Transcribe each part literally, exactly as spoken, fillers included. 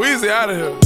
Weezy out of here.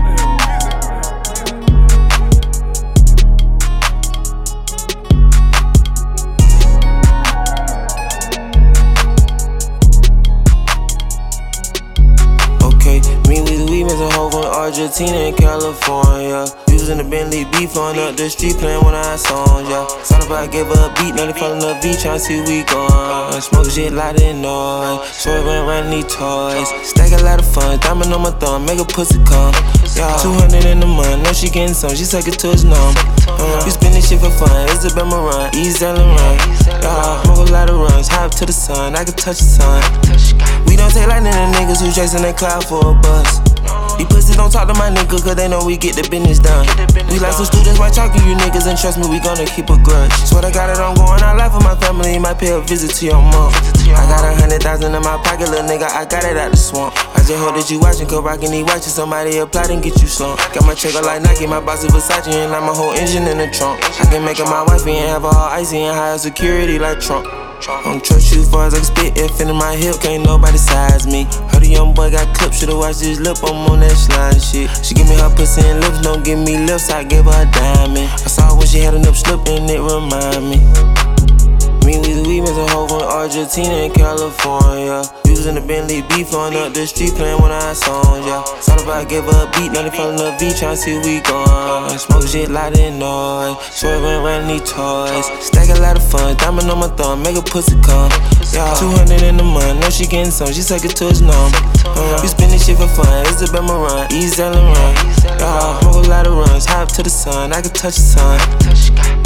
Okay, me with we miss a hoe from Argentina and California. We was in the Bentley beef, flowing up the street playing one of our songs, yeah. Thought about give her a beat, now they falling up beat, tryna see we gone. Smoke shit loud and noise, swerving around these toys. Stack a lot of fun, diamond on my thumb, make a pussy come. Yeah, two hundred in the month, know she getting some, she suck it to his numb. Uh, we spend this shit for fun, it's a Bama run, East Allen run. Yeah, smoke a lot of runs, high up to the sun, I can touch the sun. We don't take like none of niggas who chasing that cloud for a bus. These pussies don't talk to my niggas cause they know we get the business done. We like some students, might talk to you niggas and trust me, we gonna keep a grudge. Swear I got it on going out life with my family, might pay a visit to your mom. I got a hundred thousand in my pocket, little nigga, I got it out the swamp. I just hope that you watching, cause rockin' these watches, somebody apply and get you slumped. Got my checker like Nike, my boss is Versace, and like my whole engine in the trunk. I can make her my wife and have her all icy and high security like Trump. I don't trust you far as I can spit, if in my hip, can't nobody size me. Heard a young boy got clipped, should've watched his lip, I'm on that slime shit. She give me her pussy and lips, don't give me lips, I give her a diamond. I saw her when she had a nip slip and it remind me. Me with we miss a hoe from Argentina and California. We was in the Bentley beef, flowing up the street playing one of our songs, yeah. Thought about give her a beat, now they falling up beat, tryna see we gone. Smoke shit loud and noise, swerving around these toys. Stack a lot of fun, diamond on my thumb, make a pussy come. Yeah, two hundred in the month, know she getting some, she suck it to his numb. Uh, we spend this shit for fun, it's a Bama run, East Allen run. Yeah, smoke a lot of runs, high up to the sun, I can touch the sun.